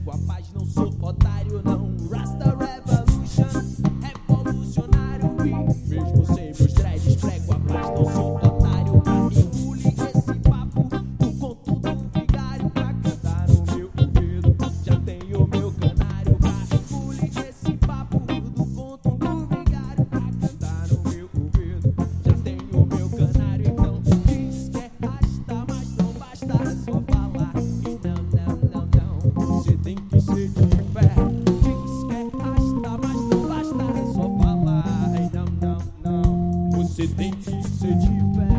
prego a paz, não sou otário não. Rasta Revolution, revolucionário e mesmo sem meus dreads prego a paz, não sou otário. Engole esse papo do conto do vigário pra cantar no meu ouvido. Já tenho meu canário pra engole esse papo do conto do vigário pra cantar no meu ouvido. Já tenho meu canário, então diz que é rasta, mas não basta só falar. E não, você tem que ser de fé. Diz que é rasta, mas não basta só falar. E não, você tem que ser de fé.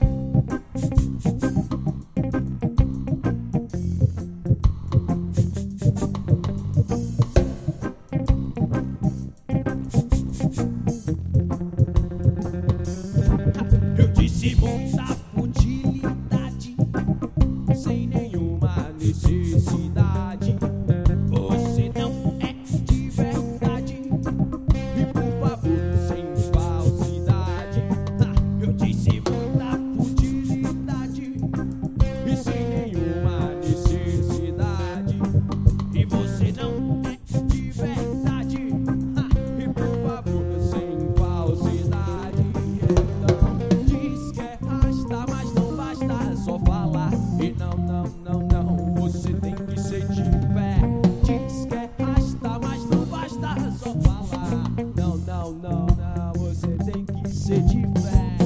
Eu disse muita futilidade, sem nenhuma necessidade. Você não é de verdade, e por favor, sem falsidade. Eu disse muita futilidade, e sem nenhuma necessidade. E você não é de verdade, e por favor, sem falsidade. Então diz que é rasta, mas não basta só falar. E não, você tem que ser de fé. Diz que é rasta, mas não basta só falar. Não, você tem que ser de fé.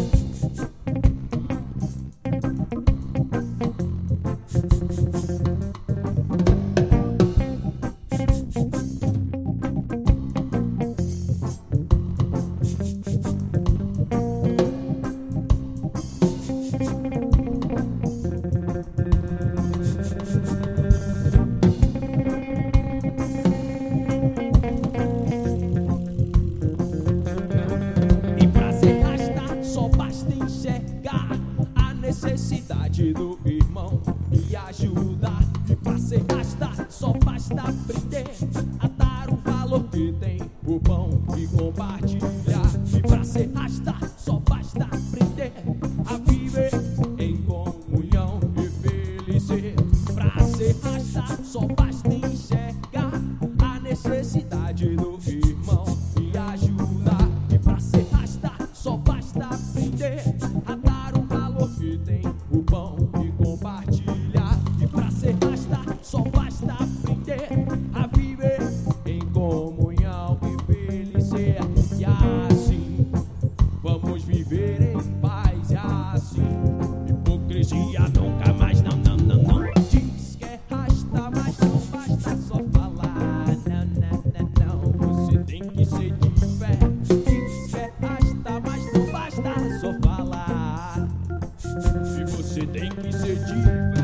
E pra ser rasta só basta enxergar a necessidade do irmão e ajudar. E pra ser rasta só basta aprender a dar o valor que tem o pão e compartilhar. E pra ser rasta só basta aprender a viver em comunhão e felicidade. Pra ser rasta só basta enxergar a necessidade do irmão e ajudar. E pra ser rasta só basta aprender a dar o valor que tem o pão e compartilhar. E pra ser rasta só basta aprender a viver em comunhão e felicidade. E assim vamos viver em paz. E assim hipocrisia nunca mais. Não. Diz que é rasta, mas não basta só falar. Não, você tem que ser de fé. Diz que é rasta, mas não basta só falar. E você tem que ser de fé.